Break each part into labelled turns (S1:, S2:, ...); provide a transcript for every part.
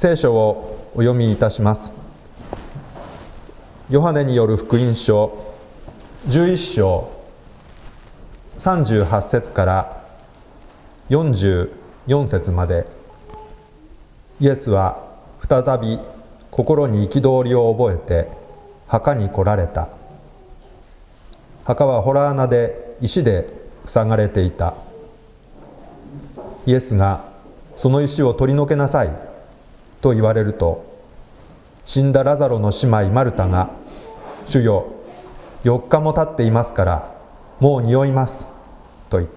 S1: 聖書をお読みいたします。ヨハネによる福音書11章38節から44節まで、イエスは再び心に憤りを覚えて墓に来られた。墓は洞穴で石で塞がれていた。イエスがその石を取り除けなさいと言われると、死んだラザロの姉妹マルタが、主よ、4日も経っていますからもう匂いますと言った。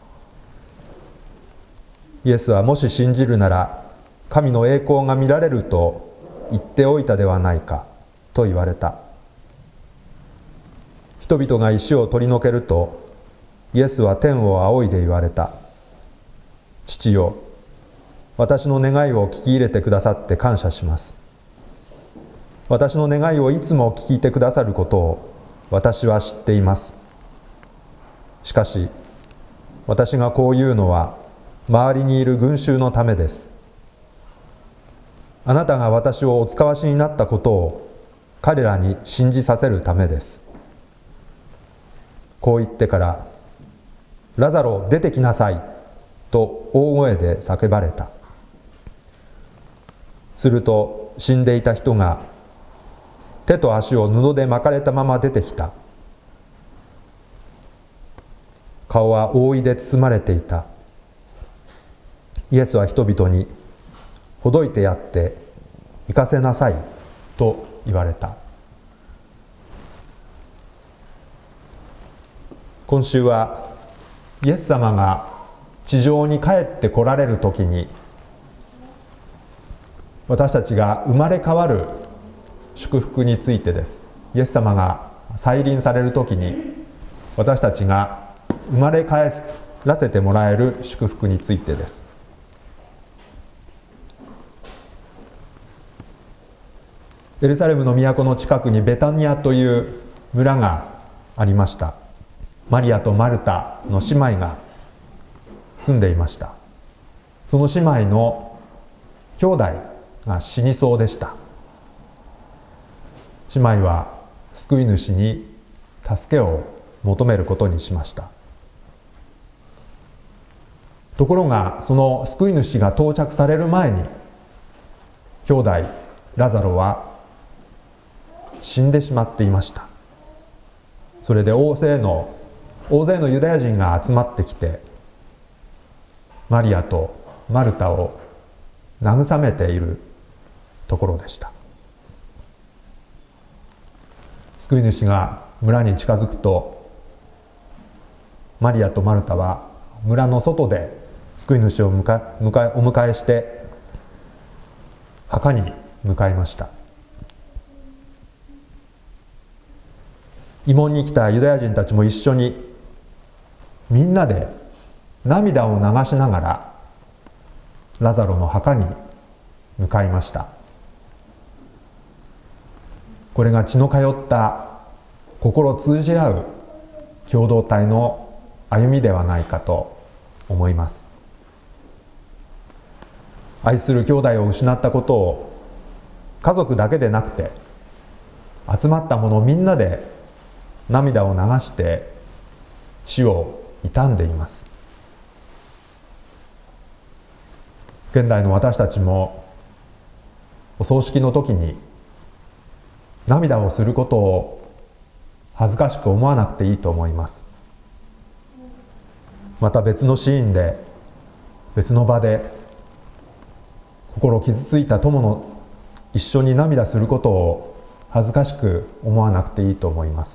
S1: イエスはもし信じるなら神の栄光が見られると言っておいたではないかと言われた。人々が石を取り除けると、イエスは天を仰いで言われた。父よ、私の願いを聞き入れてくださって感謝します。私の願いをいつも聞いてくださることを私は知っています。しかし、私がこう言うのは周りにいる群衆のためです。あなたが私をお使わしになったことを彼らに信じさせるためです。こう言ってから、ラザロ出てきなさいと大声で叫ばれた。すると死んでいた人が手と足を布で巻かれたまま出てきた。顔は覆で包まれていた。イエスは人々に、ほどいてやって行かせなさいと言われた。今週はイエス様が地上に帰って来られるときに、私たちが生まれ変わる祝福についてです。イエス様が再臨されるときに、私たちが生まれ変えらせてもらえる祝福についてです。エルサレムの都の近くにベタニアという村がありました。マリアとマルタの姉妹が住んでいました。その姉妹の兄弟が死にそうでした。姉妹は救い主に助けを求めることにしました。ところが、その救い主が到着される前に、兄弟ラザロは死んでしまっていました。それで大勢のユダヤ人が集まってきて、マリアとマルタを慰めているところでした。救い主が村に近づくと、マリアとマルタは村の外で救い主をお迎えして墓に向かいました。慰問に来たユダヤ人たちも一緒にみんなで涙を流しながらラザロの墓に向かいました。これが血の通った心通じ合う共同体の歩みではないかと思います。愛する兄弟を失ったことを家族だけでなくて、集まった者みんなで涙を流して死を悼んでいます。現代の私たちもお葬式の時に涙をすることを恥ずかしく思わなくていいと思います。また別のシーンで、別の場で心傷ついた友の一緒に涙することを恥ずかしく思わなくていいと思います。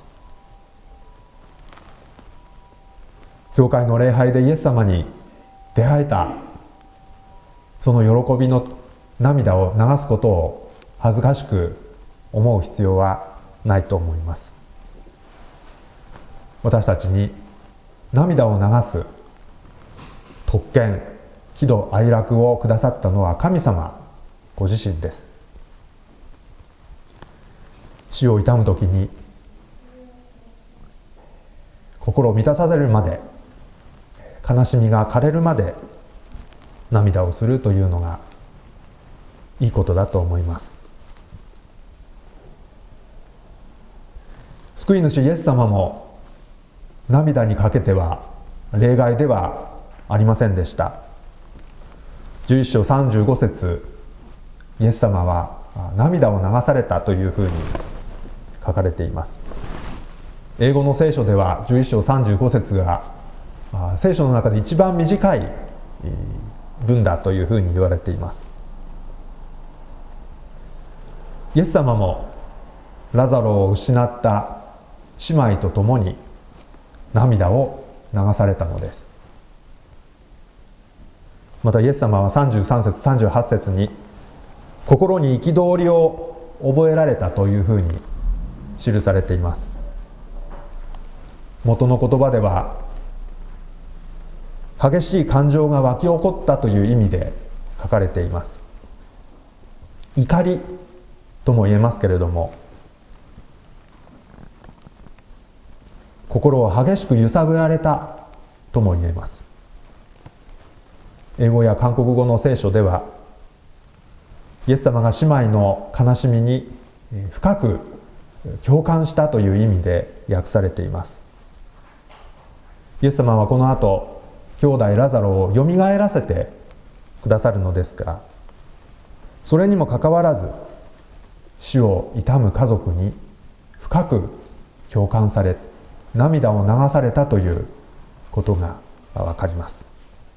S1: 教会の礼拝でイエス様に出会えたその喜びの涙を流すことを恥ずかしく思う必要はないと思います。私たちに涙を流す特権、喜怒哀楽をくださったのは神様ご自身です。死を悼むときに心を満たされるまで、悲しみが枯れるまで涙をするというのがいいことだと思います。救い主イエス様も涙にかけては例外ではありませんでした。11章35節、イエス様は涙を流されたというふうに書かれています。英語の聖書では11章35節が聖書の中で一番短い文だというふうに言われています。イエス様もラザロを失った姉妹と共に涙を流されたのです。またイエス様は33節38節に心に憤りを覚えられたというふうに記されています。元の言葉では激しい感情が湧き起こったという意味で書かれています。怒りとも言えますけれども、心を激しく揺さぶられたとも言えます。英語や韓国語の聖書ではイエス様が姉妹の悲しみに深く共感したという意味で訳されています。イエス様はこの後兄弟ラザロをよみがえらせてくださるのですが、それにもかかわらず死を悼む家族に深く共感され涙を流されたということがわかります。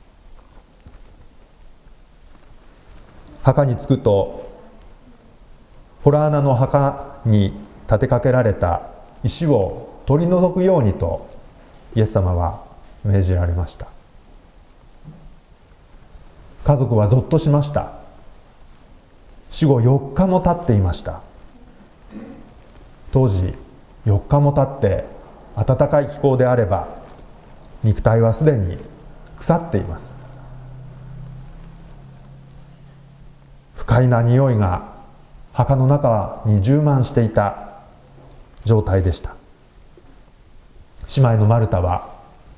S1: 墓に着くと洞穴の墓に立てかけられた石を取り除くようにとイエス様は命じられました。家族はぞっとしました。死後4日も経っていました。当時4日も経って暖かい気候であれば肉体はすでに腐っています。不快な匂いが墓の中に充満していた状態でした。姉妹のマルタは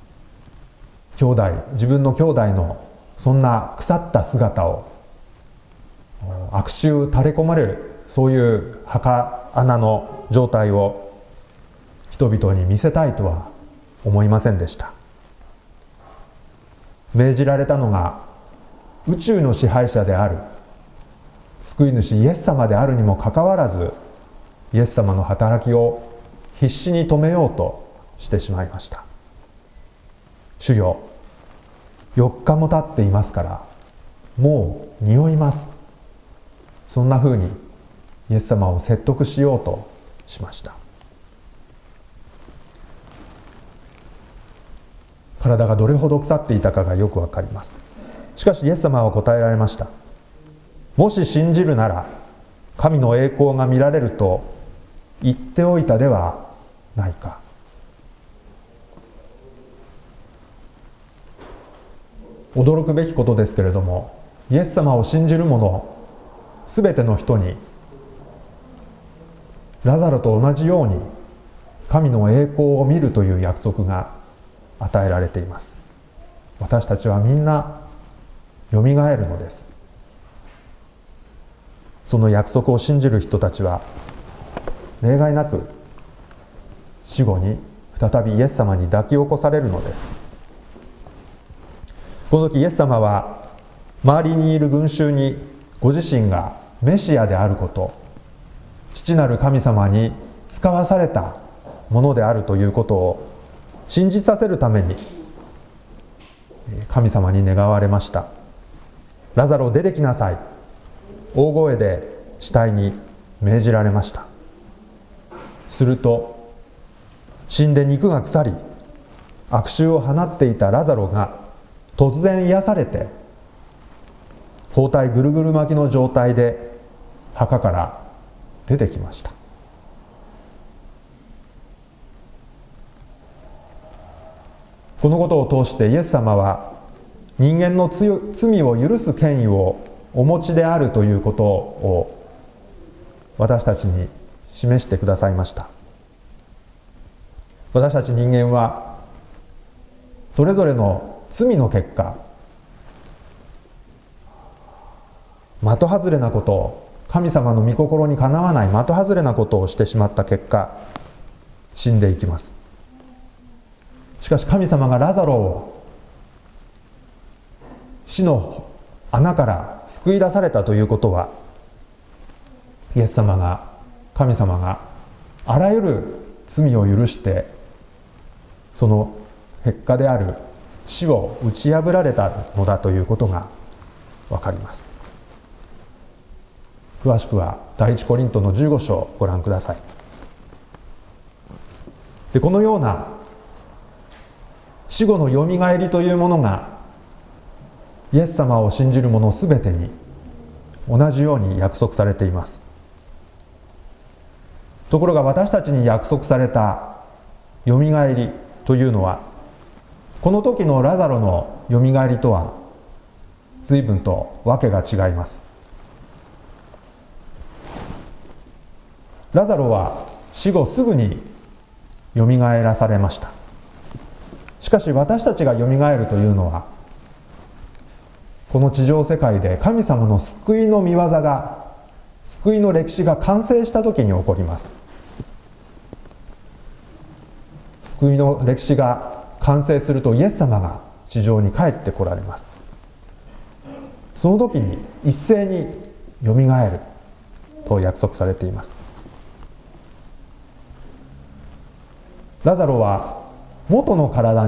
S1: 自分の兄弟のそんな腐った姿を悪臭垂れ込まれる、そういう墓穴の状態を人々に見せたいとは思いませんでした。命じられたのが宇宙の支配者である救い主イエス様であるにもかかわらず、イエス様の働きを必死に止めようとしてしまいました。主よ、4日も経っていますからもう匂います。そんなふうにイエス様を説得しようとしました。体がどれほど腐っていたかがよくわかります。しかしイエス様は答えられました。もし信じるなら神の栄光が見られると言っておいたではないか。驚くべきことですけれども、イエス様を信じる者すべての人にラザロと同じように神の栄光を見るという約束が与えられています。私たちはみんなよみがえるのです。その約束を信じる人たちは例外なく死後に再びイエス様に抱き起こされるのです。この時イエス様は周りにいる群衆にご自身がメシアであること、父なる神様に使わされたものであるということを信じさせるために神様に願われました。ラザロ出てきなさい、大声で死体に命じられました。すると死んで肉が腐り悪臭を放っていたラザロが突然癒されて、包帯ぐるぐる巻きの状態で墓から出てきました。このことを通してイエス様は人間の罪を許す権威をお持ちであるということを私たちに示してくださいました。私たち人間はそれぞれの罪の結果、 的外れなことを、神様の御心にかなわない的外れなことをしてしまった結果、死んでいきます。しかし神様がラザロを死の穴から救い出されたということは、イエス様が、神様があらゆる罪を許して、その結果である死を打ち破られたのだということがわかります。詳しくは第一コリントの15章をご覧ください。で、このような死後のよみがえりというものが、イエス様を信じる者すべてに同じように約束されています。ところが私たちに約束されたよみがえりというのは、この時のラザロのよみがえりとは随分とわけが違います。ラザロは死後すぐによみがえらされました。しかし私たちがよみがえるというのは、この地上世界で神様の救いの御業が、救いの歴史が完成した時に起こります。救いの歴史が完成すると、イエス様が地上に帰ってこられます。その時に一斉によみがえると約束されています。ラザロは元の体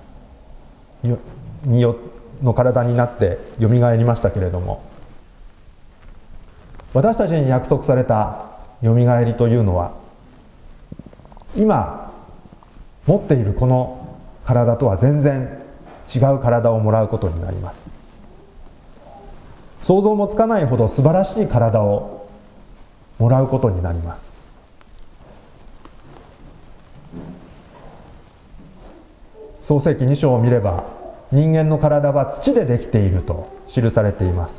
S1: の体になってよみがえりましたけれども、私たちに約束されたよみがえりというのは、今持っているこの体とは全然違う体をもらうことになります。想像もつかないほど素晴らしい体をもらうことになります。創世記2章を見れば、人間の体は土でできていると記されています。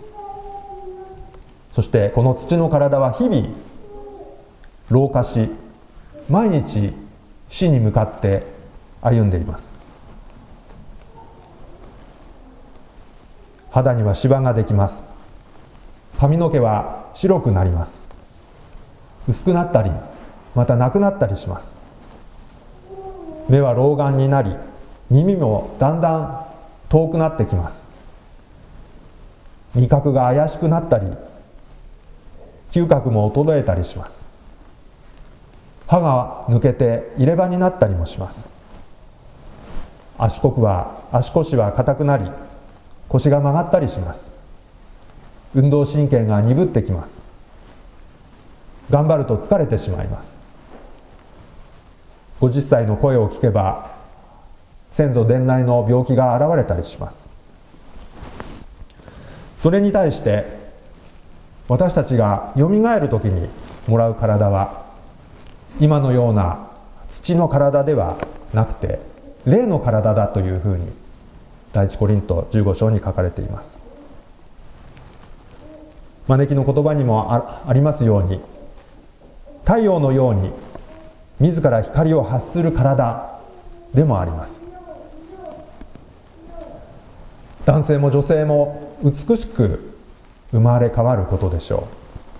S1: そしてこの土の体は日々老化し、毎日死に向かって歩んでいます。肌にはシワができます。髪の毛は白くなります。薄くなったり、またなくなったりします。目は老眼になり、耳もだんだん遠くなってきます。味覚が怪しくなったり、嗅覚も衰えたりします。歯が抜けて入れ歯になったりもします。足腰は硬くなり、腰が曲がったりします。運動神経が鈍ってきます。頑張ると疲れてしまいます。50歳の声を聞けば、先祖伝来の病気が現れたりします。それに対して私たちがよみがえる時にもらう体は、今のような土の体ではなくて霊の体だというふうに第一コリント15章に書かれています。招きの言葉にも ありますように、太陽のように自ら光を発する体でもあります。男性も女性も美しく生まれ変わることでしょ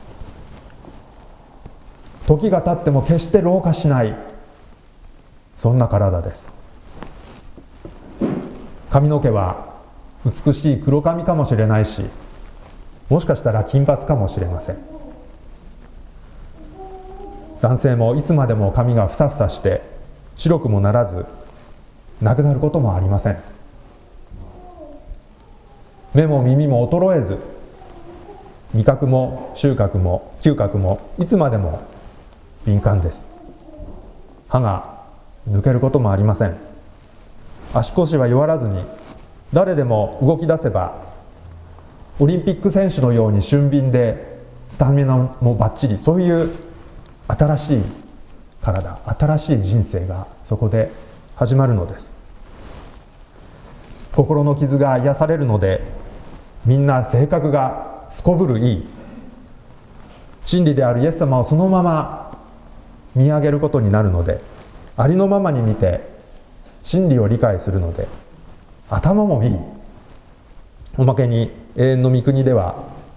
S1: う。時が経っても決して老化しない、そんな体です。髪の毛は美しい黒髪かもしれないし、もしかしたら金髪かもしれません。男性もいつまでも髪がふさふさして白くもならず、なくなることもありません。目も耳も衰えず、味覚も嗅覚もいつまでも敏感です。歯が抜けることもありません。足腰は弱らずに、誰でも動き出せばオリンピック選手のように俊敏でスタミナもバッチリ、そういう新しい体、新しい人生がそこで始まるのです。心の傷が癒されるので、みんな性格がすこぶるいい、真理であるイエス様をそのまま見上げることになるので、ありのままに見て真理を理解するので頭もいい。おまけに永遠の御国では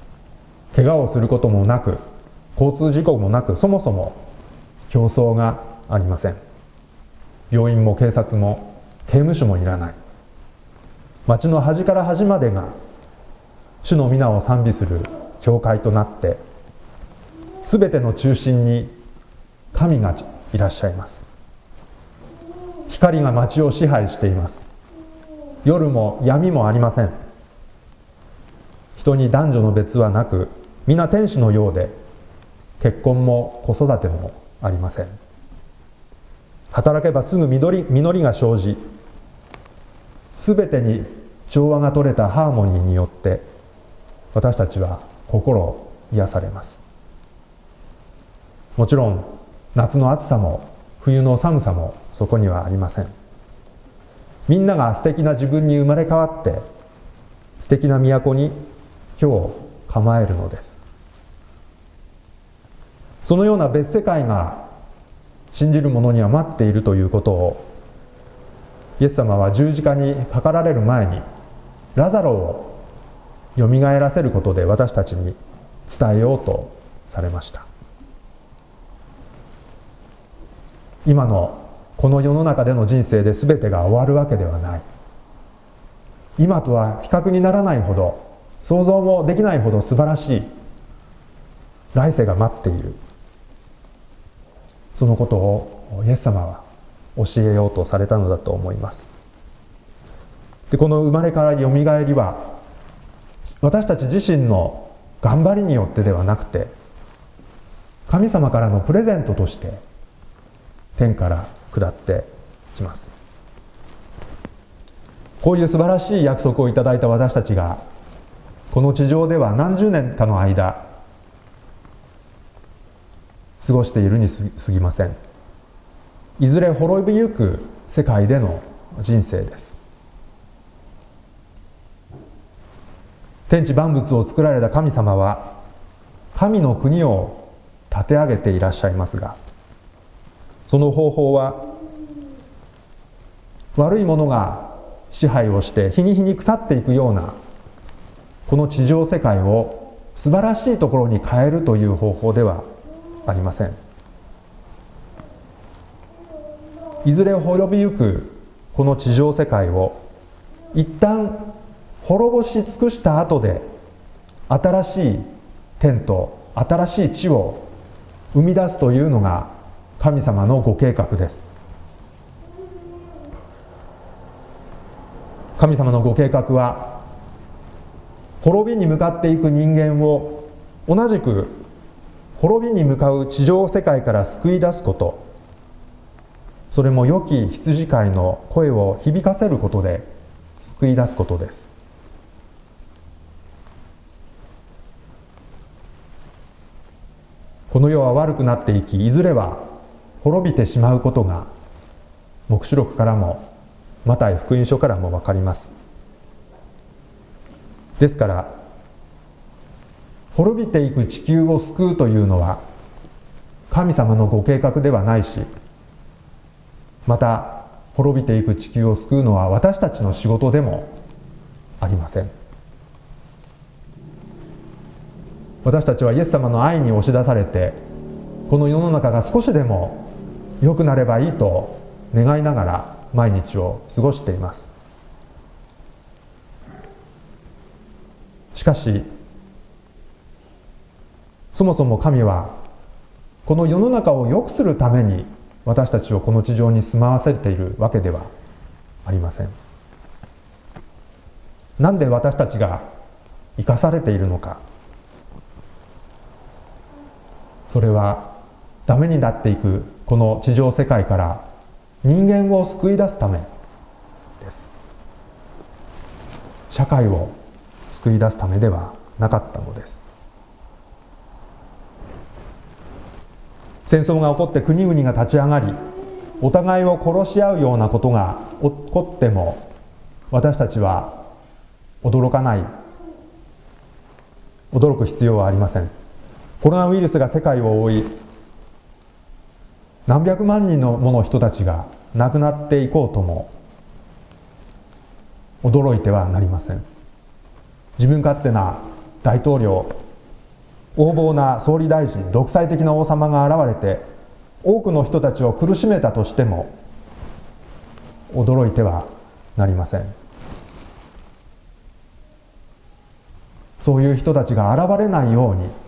S1: 怪我をすることもなく、交通事故もなく、そもそも競争がありません。病院も警察も刑務所もいらない。町の端から端までが主の皆を賛美する教会となって、すべての中心に神がいらっしゃいます。光が町を支配しています。夜も闇もありません。人に男女の別はなく、皆天使のようで、結婚も子育てもありません。働けばすぐ実りが生じ、すべてに調和が取れたハーモニーによって私たちは心癒されます。もちろん夏の暑さも冬の寒さもそこにはありません。みんなが素敵な自分に生まれ変わって素敵な都に今日構えるのです。そのような別世界が信じる者には待っているということを、イエス様は十字架にかかられる前にラザロをよみがえらせることで私たちに伝えようとされました。今のこの世の中での人生で全てが終わるわけではない。今とは比較にならないほど、想像もできないほど素晴らしい来世が待っている。そのことをイエス様は教えようとされたのだと思います。で、この生まれ変わりよみがえりは私たち自身の頑張りによってではなくて、神様からのプレゼントとして天から下ってきます。こういう素晴らしい約束をいただいた私たちがこの地上では何十年かの間過ごしているに過ぎません。いずれ滅びゆく世界での人生です。天地万物を作られた神様は神の国を立て上げていらっしゃいますが、その方法は悪いものが支配をして日に日に腐っていくようなこの地上世界を素晴らしいところに変えるという方法ではありません。いずれ滅びゆくこの地上世界を一旦滅ぼし尽くした後で新しい天と新しい地を生み出すというのが神様のご計画です。神様のご計画は滅びに向かっていく人間を同じく滅びに向かう地上世界から救い出すこと、それも良き羊飼いの声を響かせることで救い出すことです。この世は悪くなっていき、いずれは滅びてしまうことが黙示録からもマタイ福音書からも分かります。ですから滅びていく地球を救うというのは神様のご計画ではないし、また滅びていく地球を救うのは私たちの仕事でもありません。私たちはイエス様の愛に押し出されて、この世の中が少しでも良くなればいいと願いながら毎日を過ごしています。しかしそもそも神はこの世の中を良くするために私たちをこの地上に住まわせているわけではありません。なんで私たちが生かされているのか。それはダメになっていくこの地上世界から人間を救い出すためです。社会を救い出すためではなかったのです。戦争が起こって国々が立ち上がり、お互いを殺し合うようなことが起こっても私たちは驚かない、驚く必要はありません。コロナウイルスが世界を覆い、何百万人もの人たちが亡くなっていこうとも驚いてはなりません。自分勝手な大統領、 横暴な総理大臣、独裁的な王様が現れて多くの人たちを苦しめたとしても驚いてはなりません。そういう人たちが現れないように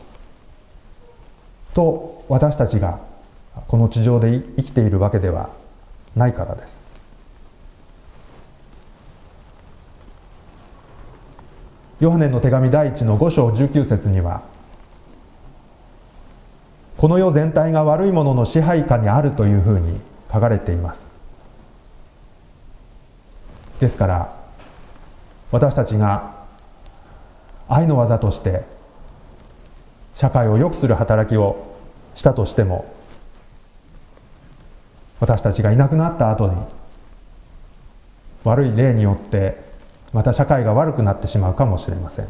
S1: と私たちがこの地上で生きているわけではないからです。ヨハネの手紙第1の5章19節には、この世全体が悪いものの支配下にあるというふうに書かれています。ですから私たちが愛の技として社会を良くする働きをしたとしても、私たちがいなくなった後に悪い例によってまた社会が悪くなってしまうかもしれません。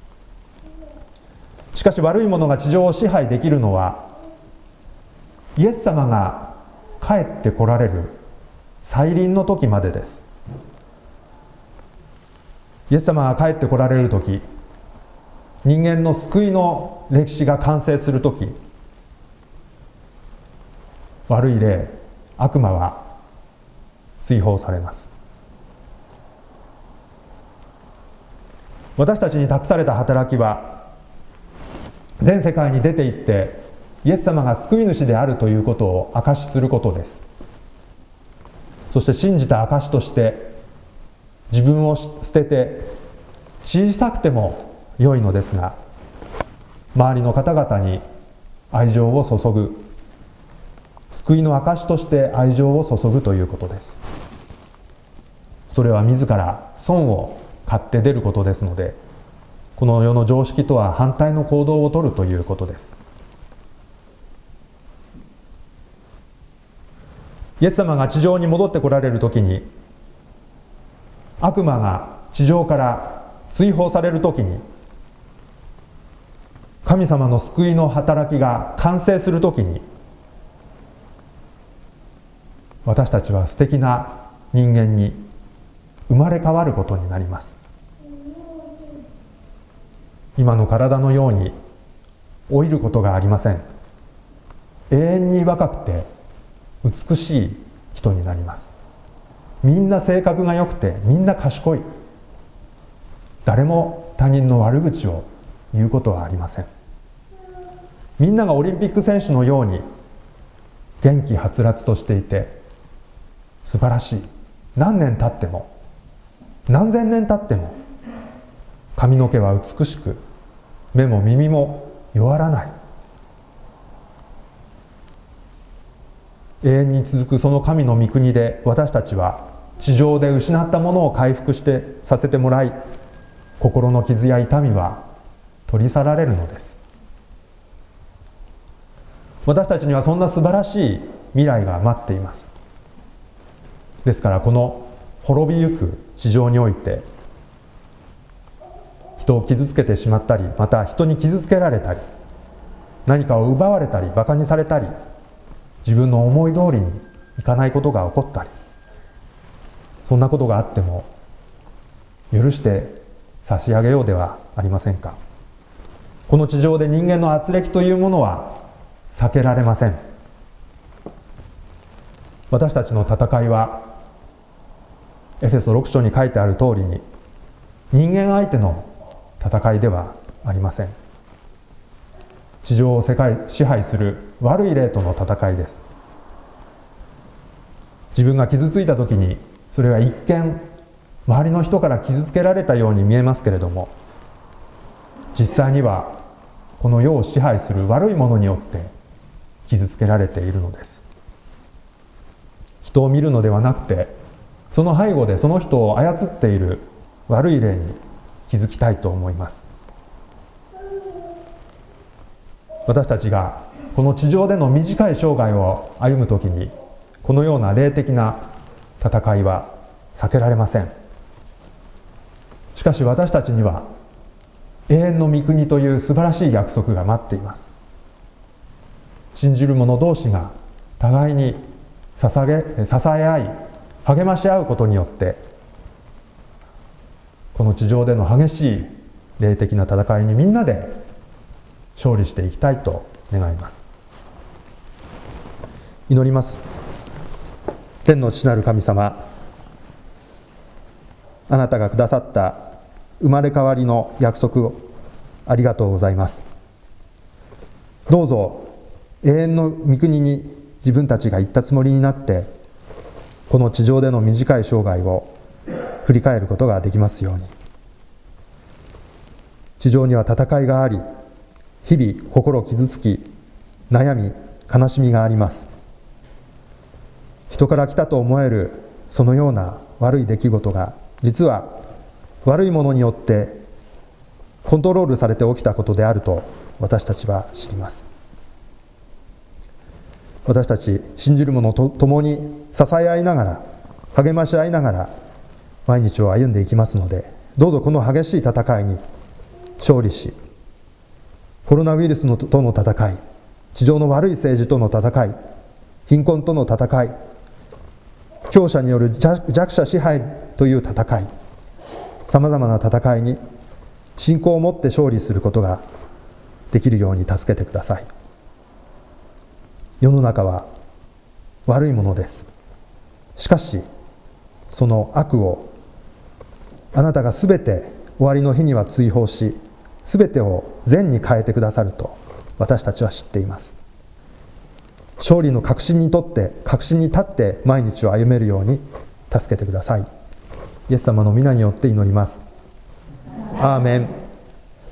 S1: しかし悪いものが地上を支配できるのは、イエス様が帰って来られる再臨の時までです。イエス様が帰って来られる時、人間の救いの歴史が完成する時、悪い霊、悪魔は追放されます。私たちに託された働きは、全世界に出て行ってイエス様が救い主であるということを証しすることです。そして信じた証として自分を捨てて小さくても良いのですが、周りの方々に愛情を注ぐ、救いの証として愛情を注ぐということです。それは自ら損を買って出ることですので、この世の常識とは反対の行動をとるということです。イエス様が地上に戻ってこられるときに、悪魔が地上から追放されるときに、神様の救いの働きが完成するときに、私たちは素敵な人間に生まれ変わることになります。今の体のように老いることがありません。永遠に若くて美しい人になります。みんな性格が良くて、みんな賢い。誰も他人の悪口を言うことはありません。みんながオリンピック選手のように元気はつらつとしていて素晴らしい。何年経っても、何千年経っても髪の毛は美しく、目も耳も弱らない。永遠に続くその神の御国で、私たちは地上で失ったものを回復させてもらい、心の傷や痛みは取り去られるのです。私たちにはそんな素晴らしい未来が待っています。ですからこの滅びゆく地上において、人を傷つけてしまったり、また人に傷つけられたり、何かを奪われたりバカにされたり、自分の思い通りにいかないことが起こったり、そんなことがあっても許して差し上げようではありませんか。この地上で人間の軋轢というものは避けられません。私たちの戦いはエフェソ6章に書いてある通りに、人間相手の戦いではありません。地上を支配する悪い霊との戦いです。自分が傷ついた時に、それは一見周りの人から傷つけられたように見えますけれども、実際にはこの世を支配する悪いものによって傷つけられているのです。人を見るのではなくて、その背後でその人を操っている悪い霊に気づきたいと思います。私たちがこの地上での短い生涯を歩むときに、このような霊的な戦いは避けられません。しかし私たちには永遠の御国という素晴らしい約束が待っています。信じる者同士が互いに支え合い励まし合うことによって、この地上での激しい霊的な戦いにみんなで勝利していきたいと願います。祈ります。天の父なる神様、あなたがくださった生まれ変わりの約束をありがとうございます。どうぞ永遠の御国に自分たちが行ったつもりになって、この地上での短い生涯を振り返ることができますように。地上には戦いがあり、日々心傷つき、悩み悲しみがあります。人から来たと思えるそのような悪い出来事が、実は悪いものによってコントロールされて起きたことであると私たちは知ります。私たち信じる者と共に支え合いながら、励まし合いながら毎日を歩んでいきますので、どうぞこの激しい戦いに勝利し、コロナウイルスとの戦い、地上の悪い政治との戦い、貧困との戦い、強者による弱者支配という戦い、さまざまな戦いに信仰を持って勝利することができるように助けてください。世の中は悪いものです。しかしその悪をあなたがすべて終わりの日には追放し、すべてを善に変えてくださると私たちは知っています。勝利の確信に立って毎日を歩めるように助けてください。イエス様の皆によって祈ります。アーメン。